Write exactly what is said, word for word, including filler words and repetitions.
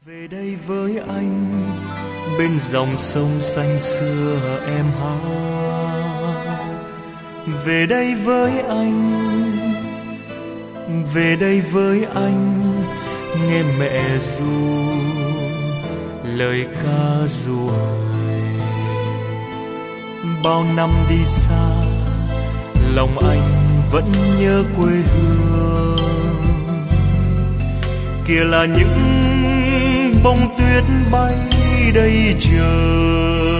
Về đây với anh, bên dòng sông xanh xưa em hát. Về đây với anh, về đây với anh, nghe mẹ ru lời ca ru hời. Bao năm đi xa, lòng anh vẫn nhớ quê hương. Kia là những bông tuyết bay đây chờ,